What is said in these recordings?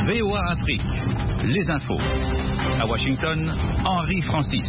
VOA Afrique, les infos. À Washington, Henri Francis.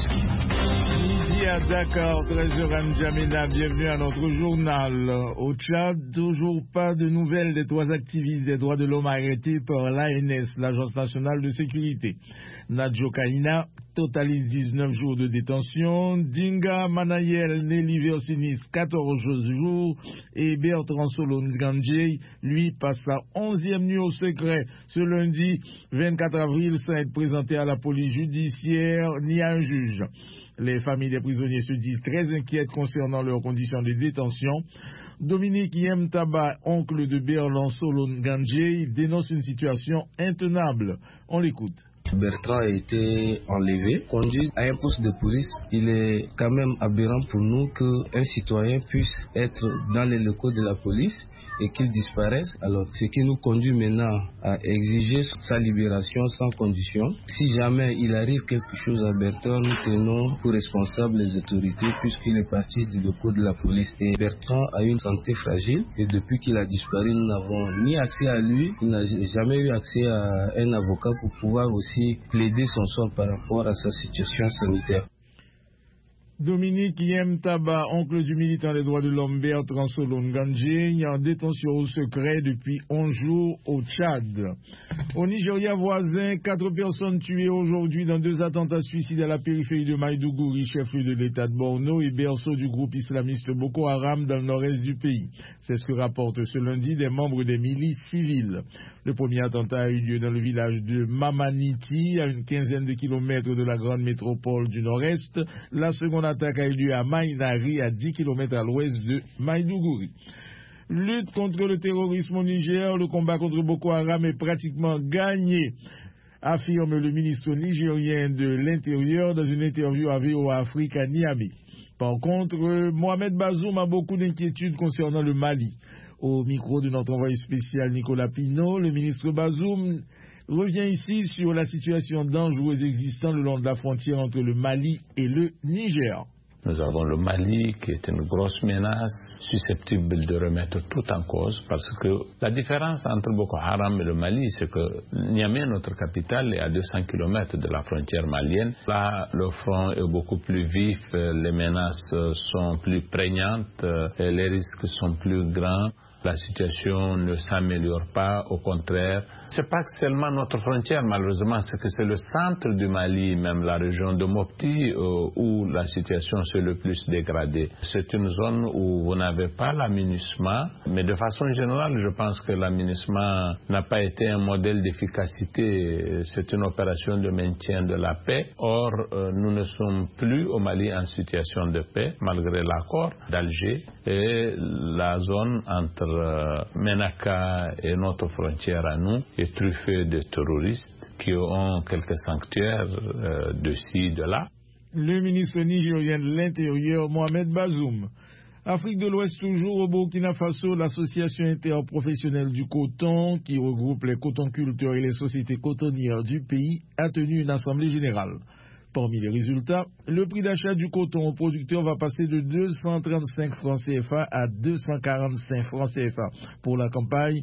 Midi à Dakar, 13h N'Djamena, bienvenue à notre journal. Au Tchad, toujours pas de nouvelles des 3 activistes des droits de l'homme arrêtés par l'ANS, l'Agence nationale de sécurité. Nadjo Kaina totalise 19 jours de détention, Dinga Manayel Nelly Versinis 14 jours et Bertrand Solon Gandjei, lui, passe sa 11e nuit au secret. Ce lundi 24 avril, sans être présenté à la police judiciaire ni à un juge. Les familles des prisonniers se disent très inquiètes concernant leurs conditions de détention. Dominique Yemtaba, oncle de Bertrand Solon Gandjei, dénonce une situation intenable. On l'écoute. Bertrand a été enlevé, conduit à un poste de police. Il est quand même aberrant pour nous qu'un citoyen puisse être dans les locaux de la police et qu'il disparaisse. Alors, ce qui nous conduit maintenant à exiger sa libération sans condition. Si jamais il arrive quelque chose à Bertrand, nous tenons pour responsables les autorités puisqu'il est parti du locaux de la police. Et Bertrand a une santé fragile et depuis qu'il a disparu, nous n'avons ni accès à lui, il n'a jamais eu accès à un avocat pour pouvoir aussi plaider son sort par rapport à sa situation sanitaire. Dominique Yemtaba, oncle du militant des droits de l'homme Bertrand Solon Gandjei, en détention au secret depuis 11 jours au Tchad. Au Nigeria voisin, 4 personnes tuées aujourd'hui dans 2 attentats suicides à la périphérie de Maïdougouri, chef-lieu de l'État de Borno et berceau du groupe islamiste Boko Haram dans le nord-est du pays. C'est ce que rapportent ce lundi des membres des milices civiles. Le premier attentat a eu lieu dans le village de Mamaniti, à une quinzaine de kilomètres de la grande métropole du nord-est. La seconde attaque a eu lieu à Mainari, à 10 kilomètres à l'ouest de Maïdougouri. Lutte contre le terrorisme au Niger, le combat contre Boko Haram est pratiquement gagné, affirme le ministre nigérien de l'Intérieur dans une interview à VOA Afrique à Niamey. Par contre, Mohamed Bazoum a beaucoup d'inquiétudes concernant le Mali. Au micro de notre envoyé spécial Nicolas Pinault, le ministre Bazoum revient ici sur la situation dangereuse existant le long de la frontière entre le Mali et le Niger. Nous avons le Mali qui est une grosse menace susceptible de remettre tout en cause parce que la différence entre Boko Haram et le Mali, c'est que Niamey, notre capitale, est à 200 km de la frontière malienne. Là, le front est beaucoup plus vif, les menaces sont plus prégnantes, les risques sont plus grands. La situation ne s'améliore pas, au contraire. C'est pas seulement notre frontière, malheureusement, c'est que c'est le centre du Mali, même la région de Mopti, où la situation s'est le plus dégradée. C'est une zone où vous n'avez pas la MINUSMA, mais de façon générale, je pense que la MINUSMA n'a pas été un modèle d'efficacité. C'est une opération de maintien de la paix. Or, nous ne sommes plus au Mali en situation de paix, malgré l'accord d'Alger, et la zone entre Menaka et notre frontière à nous est truffée de terroristes qui ont quelques sanctuaires de ci, de là. Le ministre nigérien de l'Intérieur, Mohamed Bazoum. Afrique de l'Ouest toujours, au Burkina Faso, l'association interprofessionnelle du coton, qui regroupe les cotonculteurs et les sociétés cotonnières du pays, a tenu une assemblée générale. Parmi les résultats, le prix d'achat du coton aux producteurs va passer de 235 francs CFA à 245 francs CFA pour la campagne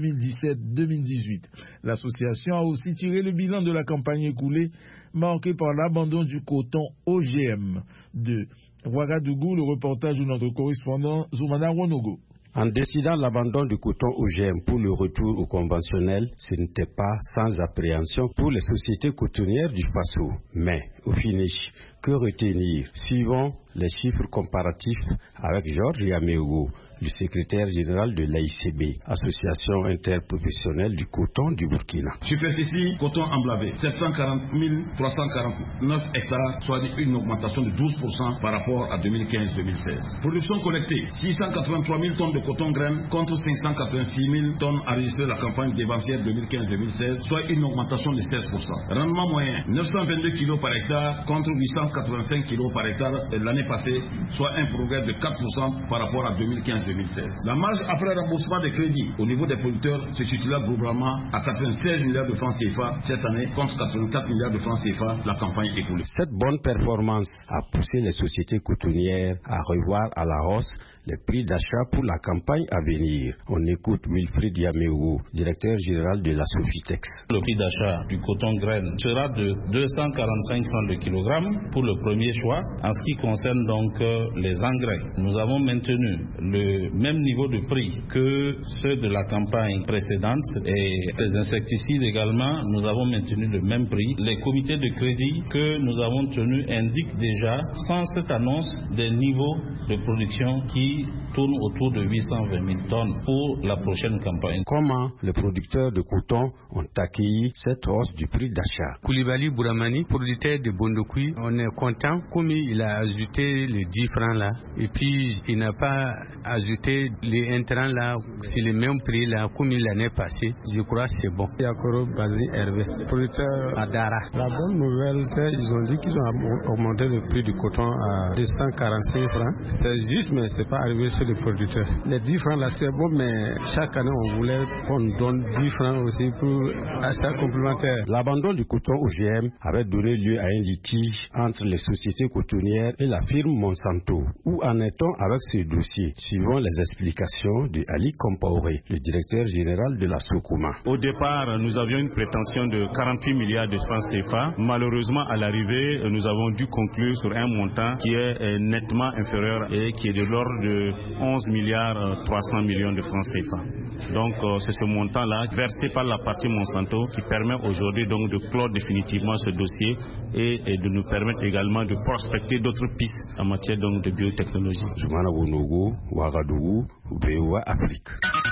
2017-2018. L'association a aussi tiré le bilan de la campagne écoulée, marquée par l'abandon du coton OGM. De Ouagadougou, le reportage de notre correspondant Zoumana Ronogo. En décidant l'abandon du coton OGM pour le retour au conventionnel, ce n'était pas sans appréhension pour les sociétés cotonnières du Faso. Mais, au finish, que retenir? Suivons les chiffres comparatifs avec Georges Yaméougo, le secrétaire général de l'AICB, Association interprofessionnelle du coton du Burkina. Superficie coton emblavé, 740 349 hectares, soit une augmentation de 12% par rapport à 2015-2016. Production collectée, 683 000 tonnes de coton graine contre 586 000 tonnes enregistrées la campagne dévancière 2015-2016, soit une augmentation de 16%. Rendement moyen, 922 kg par hectare contre 185 kg par hectare l'année passée, soit un progrès de 4% par rapport à 2015-2016. La marge après remboursement des crédits au niveau des producteurs se situe là globalement à 96 milliards de francs CFA cette année contre 84 milliards de francs CFA la campagne écoulée. Cette bonne performance a poussé les sociétés cotonnières à revoir à la hausse les prix d'achat pour la campagne à venir. On écoute Wilfried Yameou, directeur général de la Sofitex. Le prix d'achat du coton graine sera de 245 francs le kilogramme pour le premier choix. En ce qui concerne donc les engrais, nous avons maintenu le même niveau de prix que ceux de la campagne précédente et les insecticides également, nous avons maintenu le même prix. Les comités de crédit que nous avons tenus indiquent déjà, sans cette annonce, des niveaux de production qui tournent autour de 820 000 tonnes pour la prochaine campagne. Comment les producteurs de coton ont accueilli cette hausse du prix d'achat? Koulibaly Bouramani, producteur de Bondokoui, on est content comme il a ajouté les 10 francs là et puis il n'a pas ajouté les intrants là, c'est le même prix là comme l'année passée. Je crois que c'est bon. Yakoro Bazi Hervé, producteur à Dara. La bonne nouvelle, c'est qu'ils ont dit qu'ils ont augmenté le prix du coton à 245 francs. C'est juste, mais c'est pas arrivé chez les producteurs. Les 10 francs là, c'est bon, mais chaque année, on voulait qu'on donne 10 francs aussi pour achat complémentaire. L'abandon du coton OGM avait donné lieu à un litige entre les sociétés cotonnières et la firme Monsanto. Où en est-on avec ce dossier? Suivant les explications de Ali Compaoré, le directeur général de la Socoma. Au départ, nous avions une prétention de 48 milliards de francs CFA. Malheureusement, à l'arrivée, nous avons dû conclure sur un montant qui est nettement inférieur et qui est de l'ordre de 11 milliards 300 millions de francs CFA. Donc, c'est ce montant-là versé par la partie Monsanto qui permet aujourd'hui donc de clore définitivement ce dossier et de nous permettre également de prospecter d'autres pistes en matière donc de biotechnologie. Zoumana Bonogo, Ouagadougou, VOA Afrique.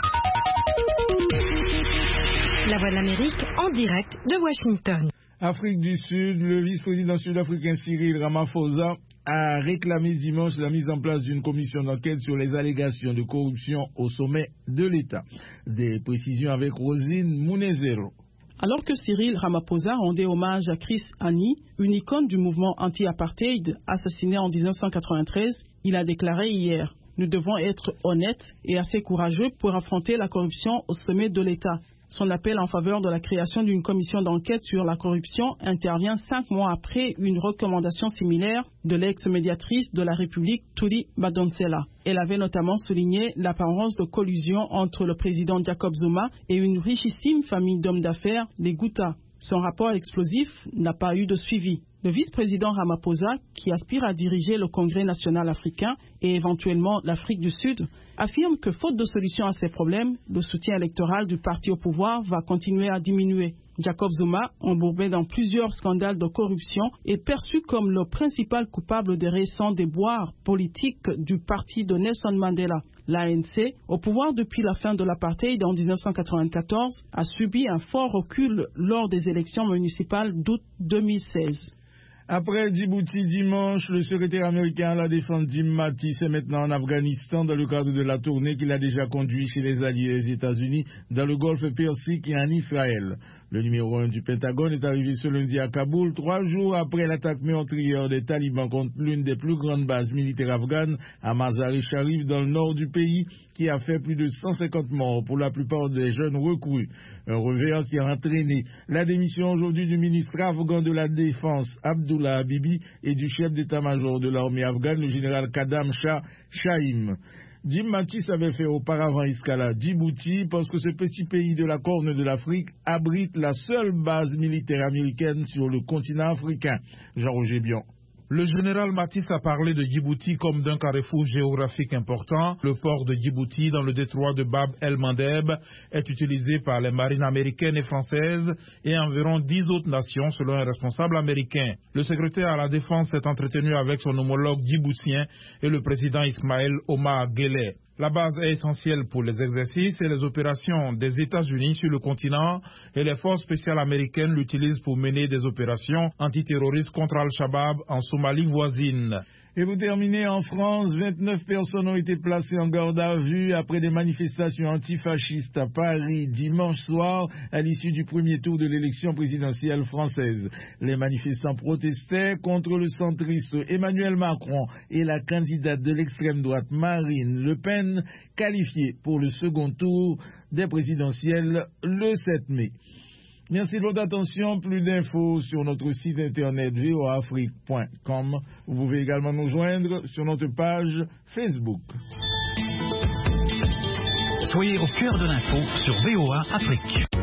La Voix de l'Amérique en direct de Washington. Afrique du Sud, le vice-président sud-africain Cyril Ramaphosa a réclamé dimanche la mise en place d'une commission d'enquête sur les allégations de corruption au sommet de l'État. Des précisions avec Rosine Munezero. Alors que Cyril Ramaphosa rendait hommage à Chris Hani, une icône du mouvement anti-apartheid assassiné en 1993, il a déclaré hier: « Nous devons être honnêtes et assez courageux pour affronter la corruption au sommet de l'État. » Son appel en faveur de la création d'une commission d'enquête sur la corruption intervient 5 mois après une recommandation similaire de l'ex-médiatrice de la République, Thuli Madonsela. Elle avait notamment souligné l'apparence de collusion entre le président Jacob Zuma et une richissime famille d'hommes d'affaires, les Gouta. Son rapport explosif n'a pas eu de suivi. Le vice-président Ramaphosa, qui aspire à diriger le Congrès national africain et éventuellement l'Afrique du Sud, affirme que faute de solution à ces problèmes, le soutien électoral du parti au pouvoir va continuer à diminuer. Jacob Zuma, embourbé dans plusieurs scandales de corruption, est perçu comme le principal coupable des récents déboires politiques du parti de Nelson Mandela. L'ANC, au pouvoir depuis la fin de l'apartheid en 1994, a subi un fort recul lors des élections municipales d'août 2016. Après Djibouti dimanche, le secrétaire américain à la défense Jim Mattis est maintenant en Afghanistan dans le cadre de la tournée qu'il a déjà conduite chez les alliés des États-Unis dans le golfe Persique et en Israël. Le numéro 1 du Pentagone est arrivé ce lundi à Kaboul, 3 jours après l'attaque meurtrière des talibans contre l'une des plus grandes bases militaires afghanes à Mazar-e-Sharif dans le nord du pays, qui a fait plus de 150 morts, pour la plupart des jeunes recrues. Un revers qui a entraîné la démission aujourd'hui du ministre afghan de la Défense, Abdullah Habibi, et du chef d'état-major de l'armée afghane, le général Kadam Shah Shaim. Jim Mattis avait fait auparavant escale à Djibouti parce que ce petit pays de la Corne de l'Afrique abrite la seule base militaire américaine sur le continent africain. Jean-Roger Bion. Le général Mattis a parlé de Djibouti comme d'un carrefour géographique important. Le port de Djibouti dans le détroit de Bab el-Mandeb est utilisé par les marines américaines et françaises et environ 10 autres nations selon un responsable américain. Le secrétaire à la défense s'est entretenu avec son homologue djiboutien et le président Ismaël Omar Guelleh. La base est essentielle pour les exercices et les opérations des États-Unis sur le continent et les forces spéciales américaines l'utilisent pour mener des opérations antiterroristes contre Al-Shabaab en Somalie voisine. Et vous terminez en France, 29 personnes ont été placées en garde à vue après des manifestations antifascistes à Paris dimanche soir à l'issue du premier tour de l'élection présidentielle française. Les manifestants protestaient contre le centriste Emmanuel Macron et la candidate de l'extrême droite Marine Le Pen, qualifiée pour le second tour des présidentielles le 7 mai. Merci de votre attention. Plus d'infos sur notre site internet voaafrique.com. Vous pouvez également nous joindre sur notre page Facebook. Soyez au cœur de l'info sur VOA Afrique.